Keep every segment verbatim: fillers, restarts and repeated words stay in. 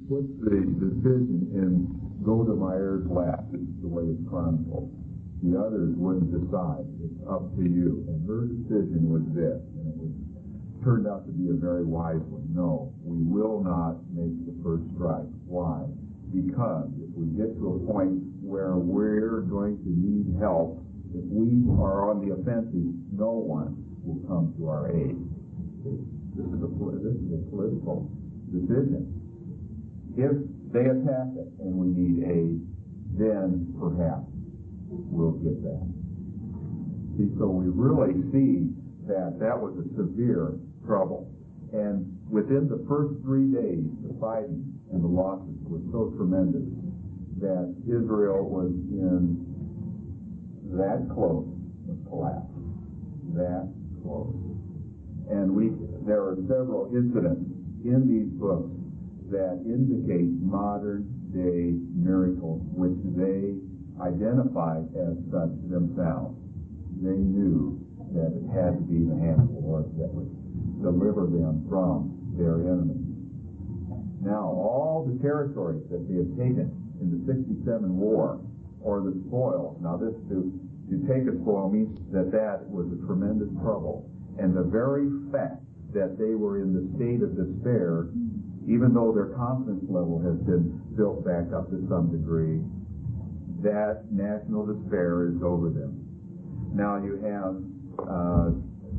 puts the decision in Goldemeyer's lap. This is the way it's chronicled. The others wouldn't decide. It's up to you. And her decision was this, and it was, turned out to be a very wise one. No, we will not make the first strike. Why? Because if we get to a point where we're going to need help, if we are on the offensive, no one will come to our aid. This is a, this is a political decision. If they attack us and we need aid, then perhaps we'll get that. See, so we really see that that was a severe trouble. And within the first three days, the fighting and the losses were so tremendous that Israel was in that close of collapse. That close. And we, there are several incidents in these books that indicate modern day miracles, which they identified as such themselves. They knew that it had to be the hand of the Lord that would deliver them from their enemies. Now, all the territories that they had taken in the sixty-seven war, or the spoil, now this to, to take a spoil means that that was a tremendous trouble. And the very fact that they were in the state of despair, even though their confidence level has been built back up to some degree, that national despair is over them. Now you have, uh,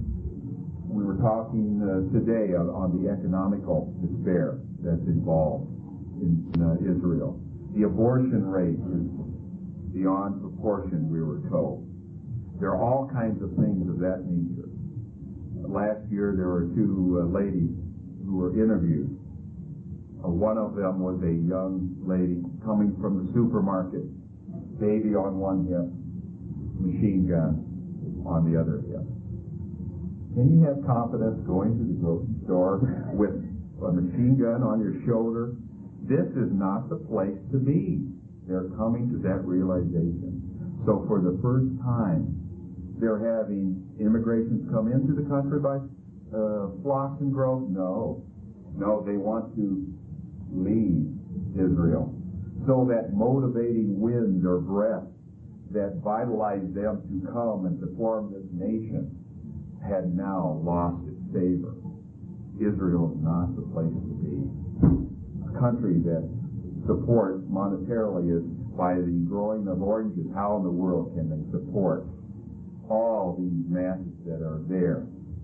we were talking uh, today on, on the economical despair that's involved in uh, Israel. The abortion rate is beyond proportion, we were told. There are all kinds of things of that nature. Last year there were two uh, ladies who were interviewed. Uh, one of them was a young lady coming from the supermarket, baby on one hip, machine gun on the other hip. Can you have confidence going to the grocery store with a machine gun on your shoulder? This is not the place to be. They're coming to that realization. So for the first time, they're having immigrations come into the country by uh, flocks and droves? No. No, they want to leave Israel. So that motivating wind or breath that vitalized them to come and to form this nation had now lost its savor. Israel is not the place to be. A country that supports monetarily is by the growing of oranges. How in the world can they support all these masses that are there?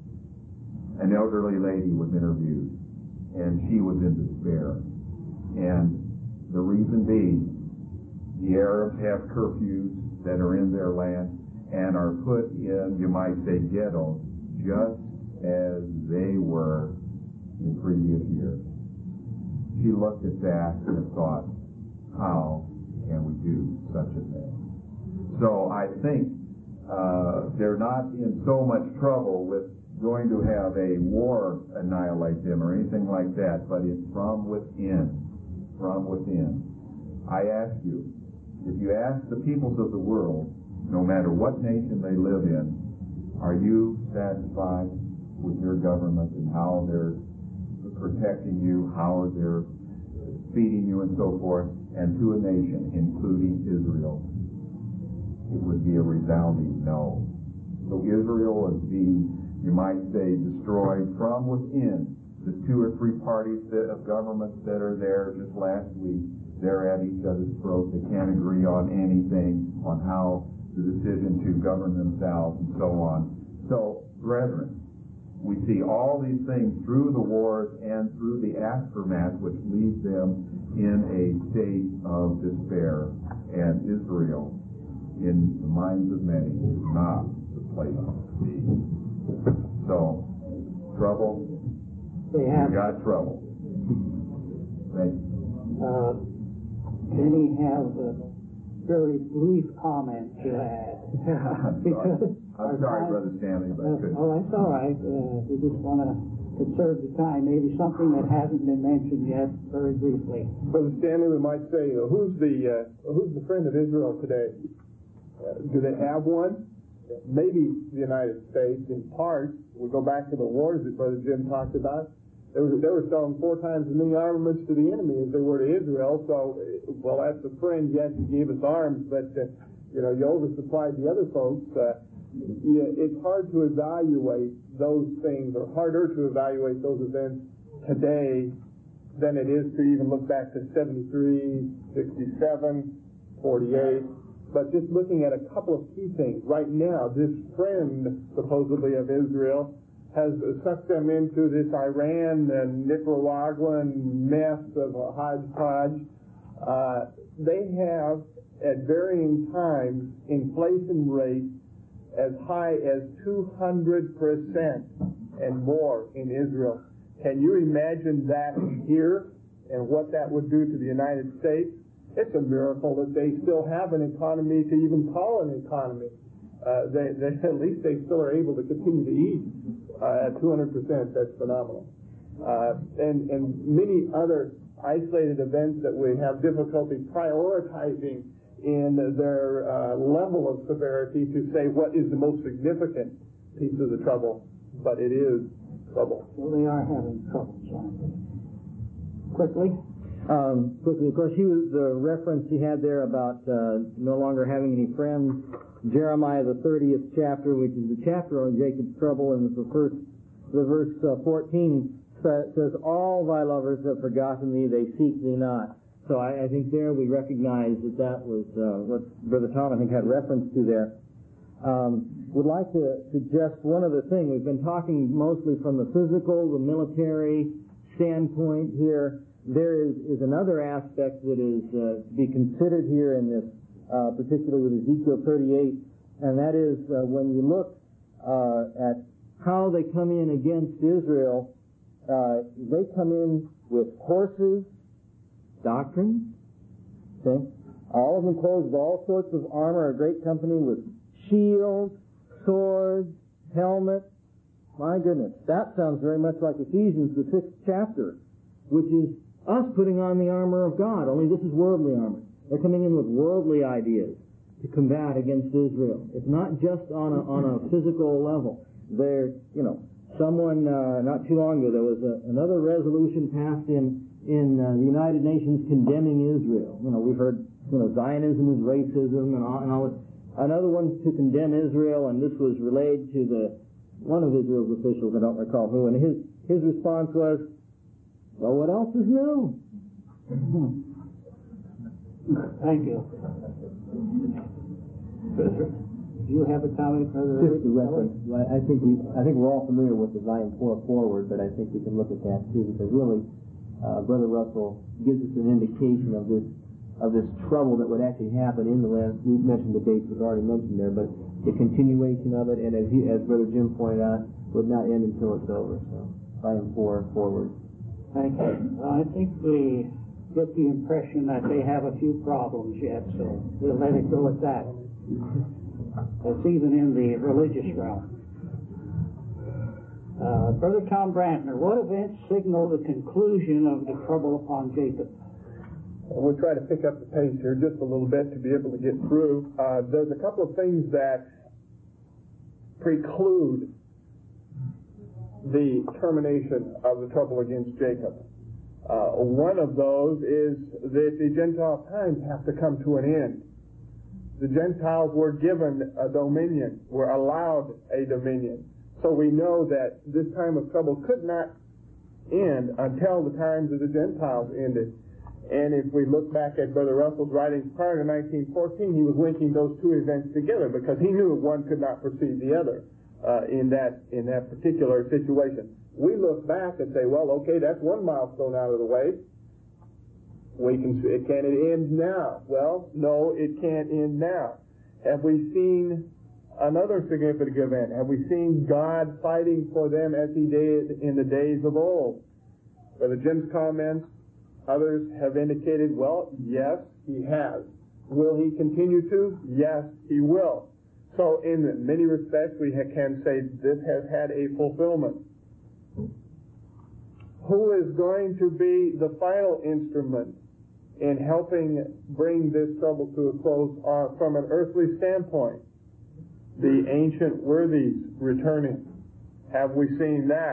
An elderly lady was interviewed, and she was in despair. And the reason being, the Arabs have curfews that are in their land and are put in, you might say, ghettos, just as they were in previous years. She looked at that and thought, how can we do such a thing? So I think uh, they're not in so much trouble with going to have a war annihilate them or anything like that, but it's from within. From within. I ask you, if you ask the peoples of the world, no matter what nation they live in, are you satisfied with your government and how they're protecting you, how they're feeding you and so forth? And to a nation, including Israel, it would be a resounding no. So Israel is being, you might say, destroyed from within. The two or three parties that, of governments that are there just last week, they're at each other's throats. They can't agree on anything, on how the decision to govern themselves and so on. So, brethren, we see all these things through the wars and through the aftermath, which leaves them in a state of despair. And Israel, in the minds of many, is not the place to be. So, trouble. They have. We got trouble. Thank you. Uh, many have a very brief comment to add. I'm sorry, I'm sorry Brother Stanley, but I couldn't. Oh, that's all right. Uh, we just want to conserve the time. Maybe something that hasn't been mentioned yet, very briefly. Brother Stanley, we might say, uh, who's the uh, who's the friend of Israel today? Uh, do they have one? Maybe the United States, in part. We go back to the wars that Brother Jim talked about. They were, they were selling four times as many armaments to the enemy as they were to Israel. So, well, that's a friend. Yes, he gave us arms, but uh, you know, you oversupplied the other folks. Uh, yeah, it's hard to evaluate those things, or harder to evaluate those events today than it is to even look back to seventy-three, sixty-seven, forty-eight. But just looking at a couple of key things right now, this friend supposedly of Israel has sucked them into this Iran and Nicaraguan mess of a hodgepodge. Uh, they have, at varying times, inflation rates as high as two hundred percent and more in Israel. Can you imagine that here and what that would do to the United States? It's a miracle that they still have an economy to even call an economy. Uh, they, they, at least they still are able to continue to eat uh, at two hundred percent. That's phenomenal. Uh, and, and many other isolated events that we have difficulty prioritizing in their uh, level of severity to say what is the most significant piece of the trouble, but it is trouble. Well, they are having trouble, John. Quickly. Um, quickly, of course, he was the reference he had there about uh, no longer having any friends. Jeremiah, the thirtieth chapter, which is the chapter on Jacob's trouble, and the first, the verse uh, fourteen says, "All thy lovers have forgotten thee; they seek thee not." So I, I think there we recognize that that was uh, what Brother Tom, I think, had reference to there. Um, would like to suggest one other thing. We've been talking mostly from the physical, the military standpoint here. There is, is another aspect that is uh, to be considered here in this, uh, particularly with Ezekiel thirty-eight, and that is uh, when you look uh, at how they come in against Israel, uh, they come in with horses, doctrine, okay? All of them clothed with all sorts of armor, a great company with shields, swords, helmets. My goodness, that sounds very much like Ephesians, the sixth chapter, which is us putting on the armor of God, only this is worldly armor. They're coming in with worldly ideas to combat against Israel. It's not just on a, on a physical level. They're, you know, someone, uh, not too long ago, there was a, another resolution passed in, in uh, the United Nations condemning Israel. You know, we've heard, you know, Zionism is racism and all, and all this. Another one to condemn Israel, and this was relayed to the, one of Israel's officials, I don't recall who, and his, his response was, well, what else is new? Thank you. Do you have a comment, Brother? Just a reference. Well, I think we, I think we're all familiar with the Zion four forward, but I think we can look at that too, because really, uh, Brother Russell gives us an indication of this, of this trouble that would actually happen in the land. We mentioned the dates we've already mentioned there, but the continuation of it, and as he, as Brother Jim pointed out, would not end until it's over. So, Zion four forward. Thank you. Well, I think we get the impression that they have a few problems yet, so we'll let it go at that. It's even in the religious realm. Uh, Brother Tom Brantner, what events signal the conclusion of the trouble upon Jacob? We'll try to pick up the pace here just a little bit to be able to get through. Uh, there's a couple of things that preclude the termination of the trouble against Jacob. Uh, one of those is that the Gentile times have to come to an end. The Gentiles were given a dominion, were allowed a dominion. So we know that this time of trouble could not end until the times of the Gentiles ended. And if we look back at Brother Russell's writings prior to nineteen fourteen, he was linking those two events together because he knew one could not precede the other. Uh, in that in that particular situation. We look back and say, well, okay, that's one milestone out of the way. We can see, can it end now? Well, no, it can't end now. Have we seen another significant event? Have we seen God fighting for them as he did in the days of old? Brother Jim's comments, others have indicated, well, yes, he has. Will he continue to? Yes, he will. So in many respects, we can say this has had a fulfillment. Who is going to be the final instrument in helping bring this trouble to a close uh, from an earthly standpoint? The ancient worthies returning. Have we seen that?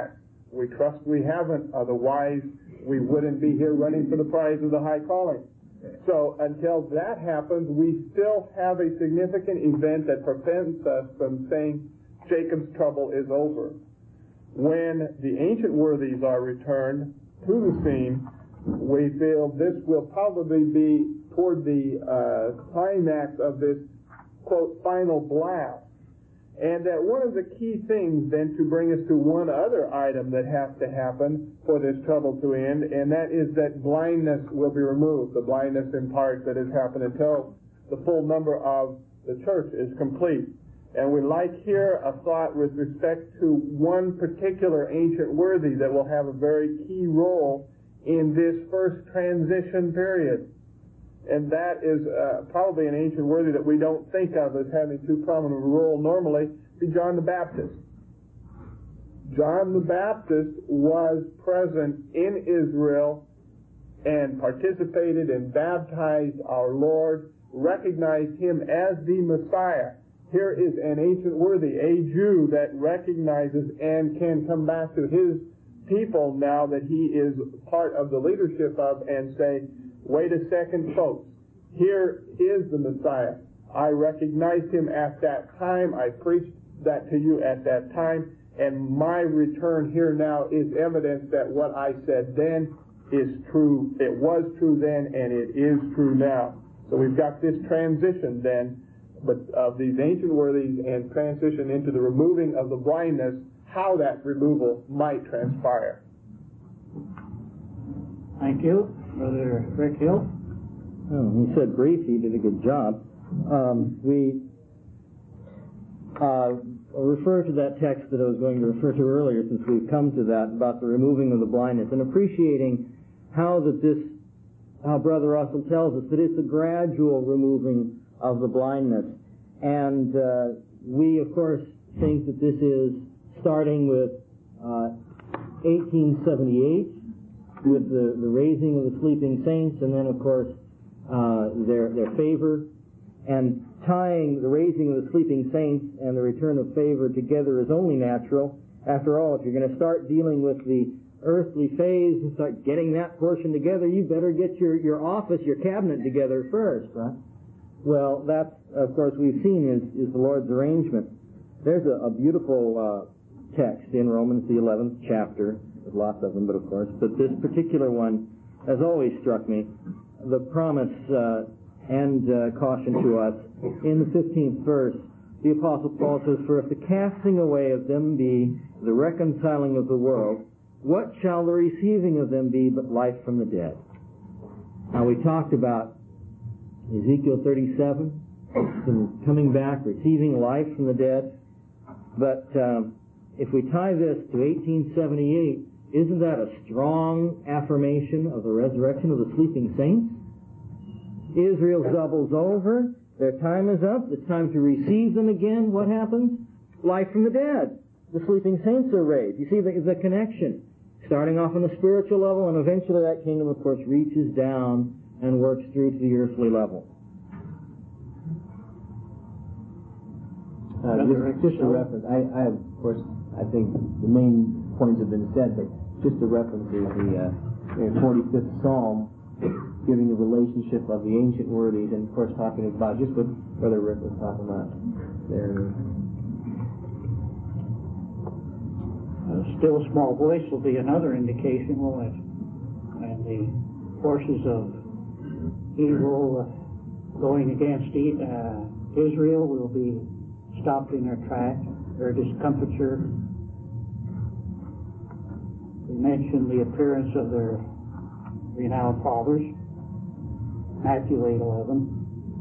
We trust we haven't, otherwise we wouldn't be here running for the prize of the high calling. So until that happens, we still have a significant event that prevents us from saying Jacob's trouble is over. When the ancient worthies are returned to the scene, we feel this will probably be toward the uh, climax of this, quote, final blast. And that one of the key things then to bring us to one other item that has to happen for this trouble to end, and that is that blindness will be removed, the blindness in part that has happened until the full number of the church is complete. And we like here a thought with respect to one particular ancient worthy that will have a very key role in this first transition period. And that is uh, probably an ancient worthy that we don't think of as having too prominent a role normally, be John the Baptist. John the Baptist was present in Israel and participated and baptized our Lord, recognized him as the Messiah. Here is an ancient worthy, a Jew that recognizes and can come back to his people now that he is part of the leadership of and say, wait a second, folks, here is the Messiah. I recognized him at that time. I preached that to you at that time. And my return here now is evidence that what I said then is true. It was true then, and it is true now. So we've got this transition then but of these ancient worthies and transition into the removing of the blindness, how that removal might transpire. Thank you. Brother Rick Hill. Oh, he said brief. He did a good job. Um, we uh, refer to that text that I was going to refer to earlier, since we've come to that, about the removing of the blindness, and appreciating how that this, how Brother Russell tells us that it's a gradual removing of the blindness. And uh, we, of course, think that this is starting with uh, eighteen seventy-eight, with the, the raising of the sleeping saints, and then, of course, uh, their their favor, and tying the raising of the sleeping saints and the return of favor together is only natural. After all, if you're going to start dealing with the earthly phase and start getting that portion together, you better get your, your office, your cabinet together first, right? Well, that, of course, we've seen is, is the Lord's arrangement. There's a, a beautiful uh, text in Romans, the eleventh chapter. There's lots of them, but of course, but this particular one has always struck me. The promise uh, and uh, caution to us in the fifteenth verse, the Apostle Paul says, "For if the casting away of them be the reconciling of the world, what shall the receiving of them be but life from the dead?" Now, we talked about Ezekiel thirty-seven, and coming back, receiving life from the dead. But um, if we tie this to eighteen seventy-eight, isn't that a strong affirmation of the resurrection of the sleeping saints? Israel doubles over. Their time is up. It's time to receive them again. What happens? Life from the dead. The sleeping saints are raised. You see the, the connection. Starting off on the spiritual level, and eventually that kingdom, of course, reaches down and works through to the earthly level. Uh, just, just a reference. I, I have, of course, I think the main points have been said, but just a reference is the uh, forty-fifth Psalm, giving the relationship of the ancient worthies, and of course talking about just what Brother Rick was talking about there. A still small voice will be another indication, won't it? And the forces of evil uh, going against uh, Israel will be stopped in their track, their discomfiture. We mentioned the appearance of their renowned fathers, Matthew eight eleven.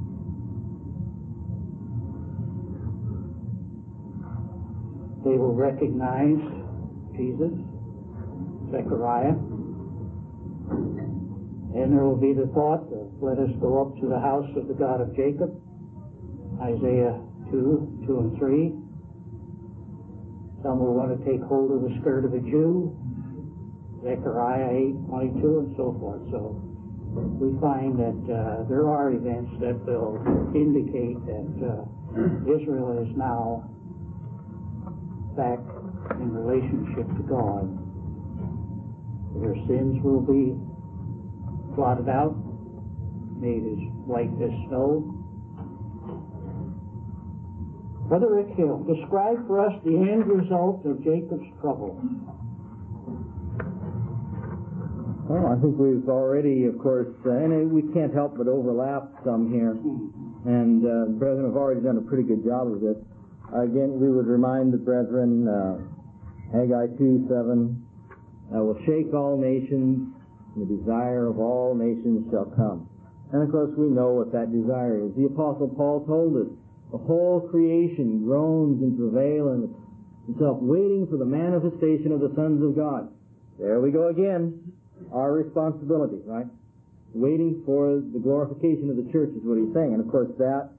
They will recognize Jesus, Zechariah, and there will be the thought of, let us go up to the house of the God of Jacob, Isaiah two, two and three. Some will want to take hold of the skirt of a Jew, Zechariah eight, twenty-two, and so forth. So we find that uh, there are events that will indicate that uh, Israel is now back in relationship to God. their sins will be blotted out, made as white as snow. Brother Rick Hill, describe for us the end result of Jacob's trouble. Well, I think we've already, of course, uh, and we can't help but overlap some here, and uh, the brethren have already done a pretty good job of this. Again, we would remind the brethren, uh, Haggai two seven, I will shake all nations, the desire of all nations shall come. And of course we know what that desire is. The Apostle Paul told us, the whole creation groans and travail in itself, waiting for the manifestation of the sons of God. There we go again. Our responsibility, right? Waiting for the glorification of the church is what he's saying. And of course that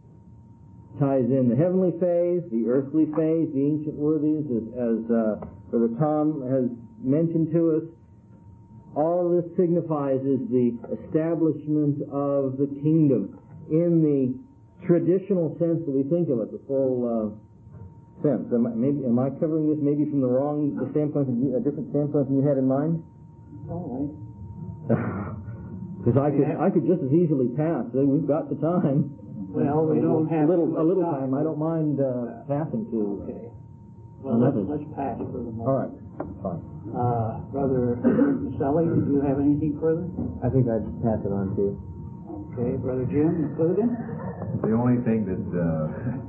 ties in the heavenly phase, the earthly phase, the ancient worthies, as, as uh, Brother Tom has mentioned to us. All of this signifies is the establishment of the kingdom in the traditional sense that we think of it, the full uh, sense. Am I, maybe, am I covering this maybe from the wrong the standpoint, a different standpoint than you had in mind? All right. Because I could, I could just as easily pass. We've got the time. Well, we don't have a little, too much a little time. time. I don't mind uh, passing to. Okay. Well, let's, let's pass for the moment. All right. Fine. Uh, Brother Maselli, do you have anything further? I think I'd pass it on too. Okay, Brother Jim Coogan? The only thing that uh,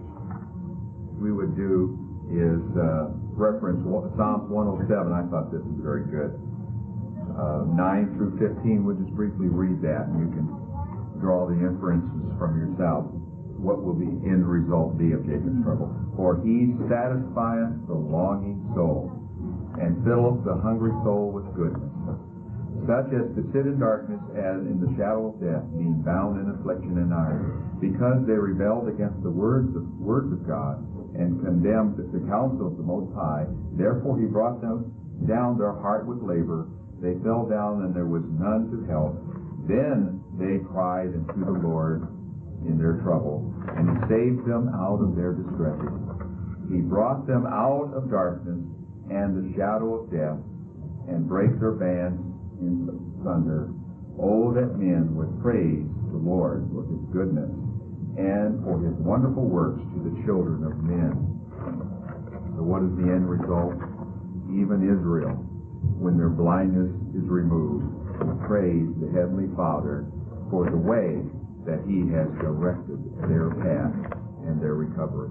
we would do is uh, reference Psalms one oh seven. I thought this was very good. Uh, nine through fifteen, we'll just briefly read that, and you can draw the inferences from yourself. What will the end result be of Jacob's trouble? For he satisfieth the longing soul, and filleth the hungry soul with goodness. Such as to sit in darkness as in the shadow of death, being bound in affliction and iron, because they rebelled against the words of, words of God, and condemned the counsel of the Most High. Therefore he brought them down their heart with labor. They fell down, and there was none to help. Then they cried unto the Lord in their trouble, and he saved them out of their distresses. He brought them out of darkness and the shadow of death, and brake their bands in thunder. Oh, that men would praise the Lord for his goodness, and for his wonderful works to the children of men. So what is the end result? Even Israel, when their blindness is removed, will praise the Heavenly Father for the way that he has directed their path and their recovery.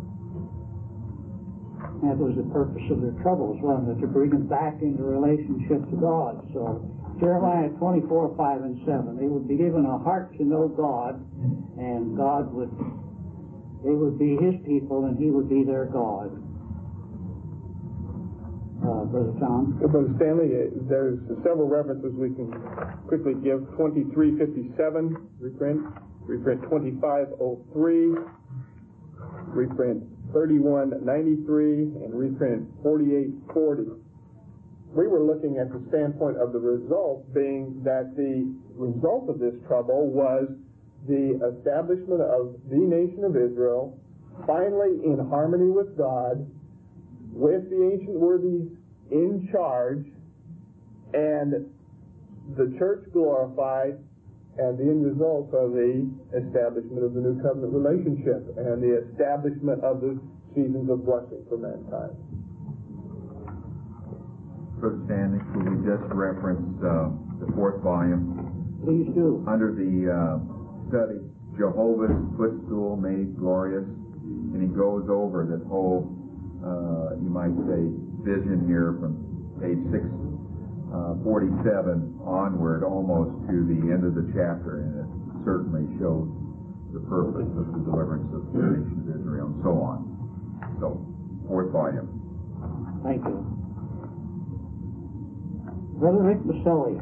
That was the purpose of their troubles, wasn't it? To bring them back into relationship to God. So Jeremiah twenty-four, five and seven, they would be given a heart to know God, and God would, they would be his people, and he would be their God. Uh, Brother Tom? Brother Stanley, there's several references we can quickly give. twenty-three fifty-seven, reprint. Reprint twenty-five oh three. Reprint thirty-one ninety-three. And reprint forty-eight forty. We were looking at the standpoint of the result being that the result of this trouble was the establishment of the nation of Israel, finally in harmony with God, with the ancient worthies in charge, and the church glorified, and the end result of the establishment of the new covenant relationship and the establishment of the seasons of blessing for mankind. Brother Stanley, could we just reference uh, the fourth volume? Please do. Under the uh, study, Jehovah's Footstool Made Glorious, and he goes over that whole Uh, you might say, vision here from page six forty-seven onward, almost to the end of the chapter, and it certainly shows the purpose of the deliverance of the nation of Israel, and so on. So, fourth volume. Thank you. Brother Rick Maselli,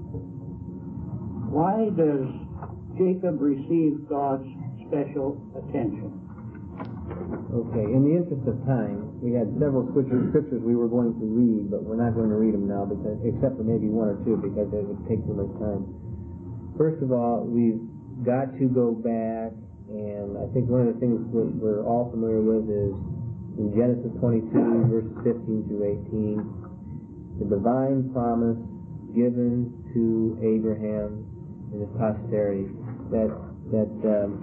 why does Jacob receive God's special attention? Okay, in the interest of time, we had several scriptures, scriptures we were going to read, but we're not going to read them now, because except for maybe one or two, because it would take too much time. First of all, we've got to go back, and I think one of the things that we're all familiar with is in Genesis twenty-two, verses fifteen through eighteen, the divine promise given to Abraham and his posterity, that that um,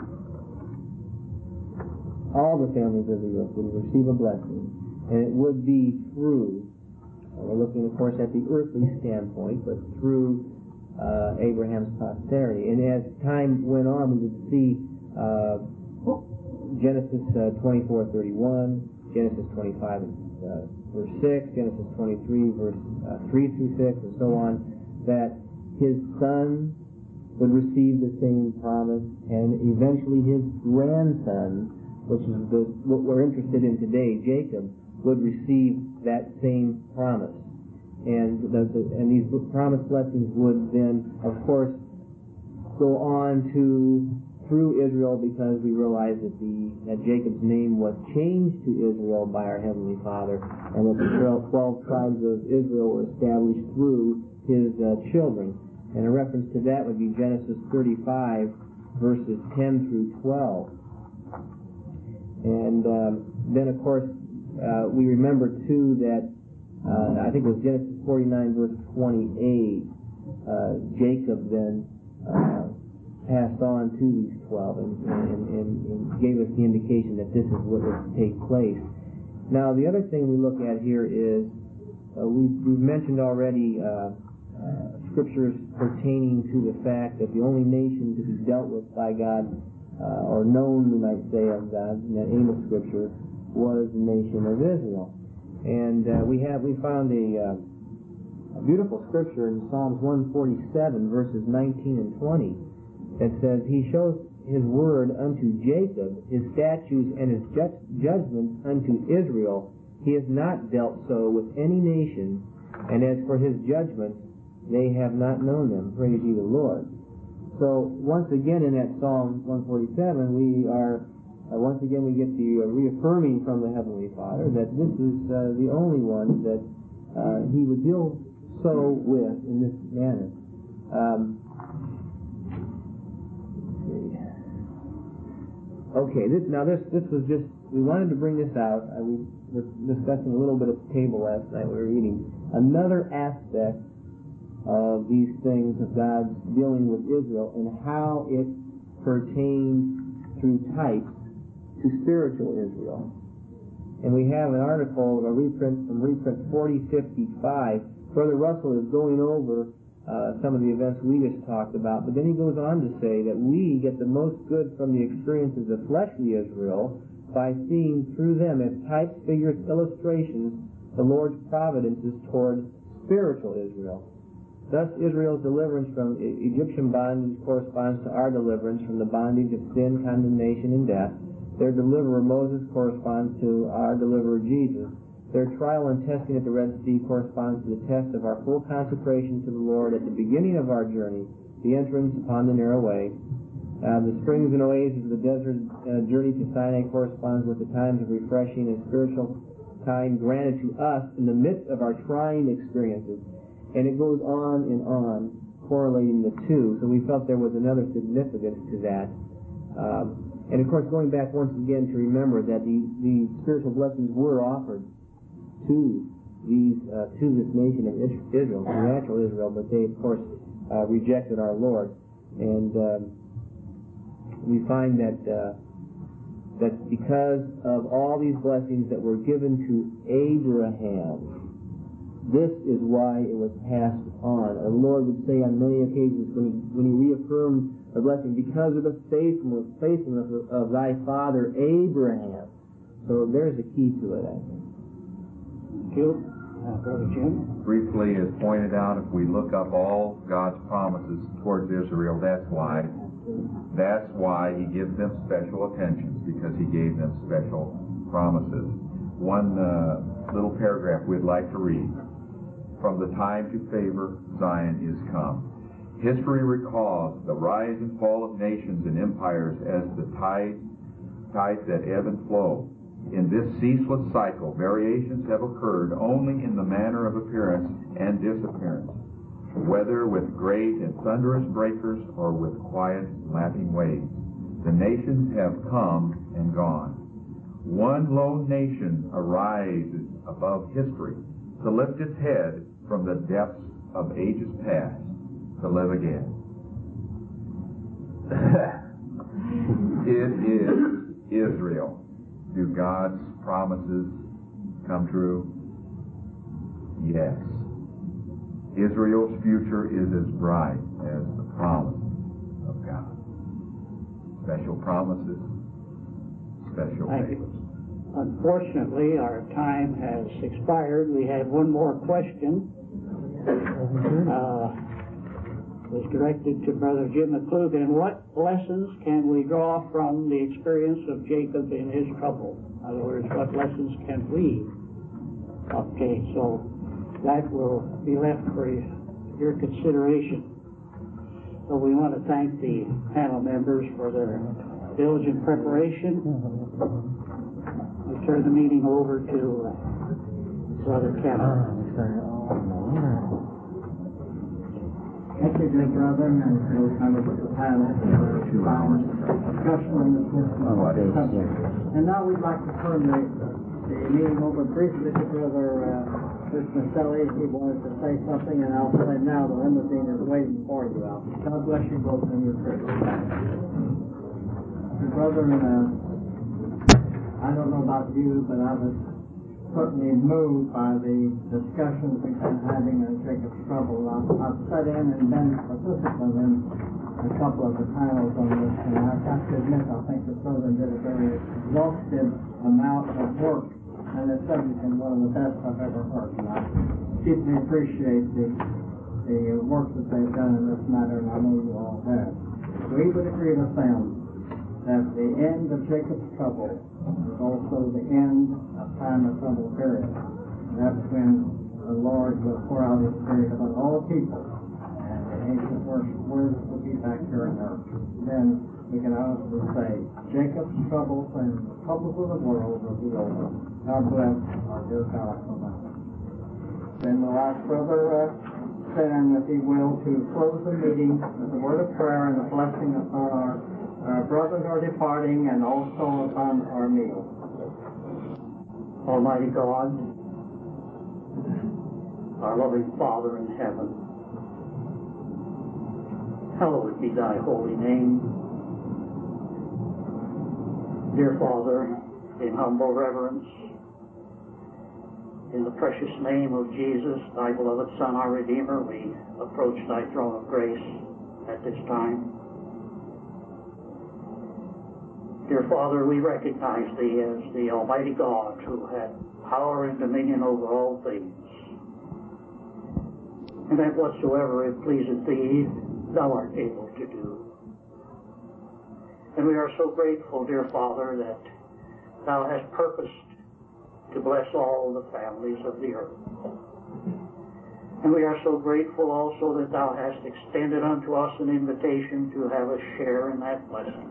all the families of the earth would receive a blessing, and it would be through, uh, we're looking of course at the earthly standpoint, but through uh, Abraham's posterity. And as time went on, we would see uh, Genesis uh, twenty-four thirty-one, Genesis twenty-five uh, verse six, Genesis twenty-three verse uh, three through six, and so on, that his son would receive the same promise, and eventually his grandson, which is the, what we're interested in today, Jacob, would receive that same promise. And, the, the, and these promised blessings would then, of course, go on to through Israel, because we realize that the that Jacob's name was changed to Israel by our Heavenly Father, and that the twelve tribes of Israel were established through his uh, children. And a reference to that would be Genesis thirty-five, verses ten through twelve. And um, then, of course, uh, we remember, too, that uh, I think it was Genesis forty-nine, verse twenty-eight, uh, Jacob then uh, passed on to these twelve and, and, and, and gave us the indication that this is what was to take place. Now, the other thing we look at here is, uh, we've, we've mentioned already uh, uh, scriptures pertaining to the fact that the only nation to be dealt with by God, uh, or known, we might say, of God, in that Amos scripture, was the nation of Israel. And uh, we have we found a, uh, a beautiful scripture in Psalms one forty-seven, verses nineteen and twenty, that says, "He shows his word unto Jacob, his statutes and his ju- judgments unto Israel. He has not dealt so with any nation, and as for his judgments, they have not known them. Praise ye the Lord." So once again in that Psalm one forty-seven, we are uh, once again we get the uh, reaffirming from the Heavenly Father that this is uh, the only one that uh, He would deal so with in this manner. Um, Okay, this now this this was just, we wanted to bring this out. Uh, we were discussing a little bit at the table last night. We were eating another aspect of these things of God dealing with Israel and how it pertains through types to spiritual Israel. And we have an article, a reprint from reprint forty fifty-five. Brother Russell is going over Uh, some of the events we just talked about, but then he goes on to say that we get the most good from the experiences of fleshly Israel by seeing through them as types, figures, illustrations, the Lord's providences toward spiritual Israel. Thus, Israel's deliverance from e- Egyptian bondage corresponds to our deliverance from the bondage of sin, condemnation, and death. Their deliverer, Moses, corresponds to our deliverer, Jesus. Their trial and testing at the Red Sea corresponds to the test of our full consecration to the Lord at the beginning of our journey, the entrance upon the narrow way. Uh, the springs and oases of the desert uh, journey to Sinai corresponds with the times of refreshing and spiritual time granted to us in the midst of our trying experiences. And it goes on and on, correlating the two. So we felt there was another significance to that. Um, and of course, going back once again to remember that the, the spiritual blessings were offered to these uh, to this nation of Israel, to natural Israel, but they of course uh, rejected our Lord, and um, we find that uh, that because of all these blessings that were given to Abraham, this is why it was passed on. Our Lord would say on many occasions when he when he reaffirmed the blessing, because of the faithfulness faithfulness of, of thy father Abraham. So there's the key to it, I think. Uh, Brother Jim? Briefly, as pointed out, if we look up all God's promises towards Israel, that's why. That's why He gives them special attention, because He gave them special promises. One uh, little paragraph we'd like to read. From the time to favor, Zion is come. History recalls the rise and fall of nations and empires as the tides, tides that ebb and flow. In this ceaseless cycle, variations have occurred only in the manner of appearance and disappearance, whether with great and thunderous breakers or with quiet, lapping waves. The nations have come and gone. One lone nation arises above history to lift its head from the depths of ages past to live again. It is Israel. Do God's promises come true? Yes. Israel's future is as bright as the promise of God. Special promises, special Thank faith. you. Unfortunately, our time has expired. We had one more question. Uh, was directed to Brother Jim McClugan. What lessons can we draw from the experience of Jacob in his trouble? In other words, what lessons can we obtain? So that will be left for your consideration. So we want to thank the panel members for their diligent preparation. We turn the meeting over to uh, Brother Kevin. Thank you, dear brother, and those members of the panel for two hours discussion on this subject. And now we'd like to turn the, the meeting over briefly to Brother uh, Chris Maselli. He wanted to say something, and I'll tell him now the limousine is waiting for you out. God bless you both and your privilege. Your brother, uh, I don't know about you, but I was certainly moved by the discussions we've been having on Jacob's trouble. I've, I've sat in and been a participant in a couple of the panels on this, and I have to admit I think the brother did a very exhaustive amount of work, and the subject is one of the best I've ever heard. And I deeply appreciate the, the work that they've done in this matter, and I know you all have. We would agree with them that the end of Jacob's trouble is also the end of time of trouble period. And that's when the Lord will pour out his Spirit upon all people, and the ancient words will be back here on earth. Then we can honestly say, Jacob's troubles and the troubles of the world will be over. God bless our dear God from us. Then we'll ask Brother uh, Stan, if he will, to close the meeting with a word of prayer and a blessing upon our Our brothers are departing, and also upon our meal. Almighty God, our loving Father in heaven, hallowed be thy holy name. Dear Father, in humble reverence, in the precious name of Jesus, thy beloved Son, our Redeemer, we approach thy throne of grace at this time. Dear Father, we recognize Thee as the Almighty God who had power and dominion over all things, and that whatsoever it pleaseth Thee, Thou art able to do. And we are so grateful, dear Father, that Thou hast purposed to bless all the families of the earth. And we are so grateful also that Thou hast extended unto us an invitation to have a share in that blessing.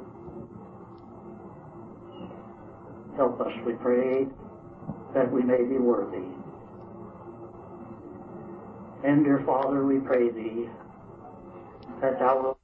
Help us, we pray, that we may be worthy. And, dear Father, we pray Thee that Thou wilt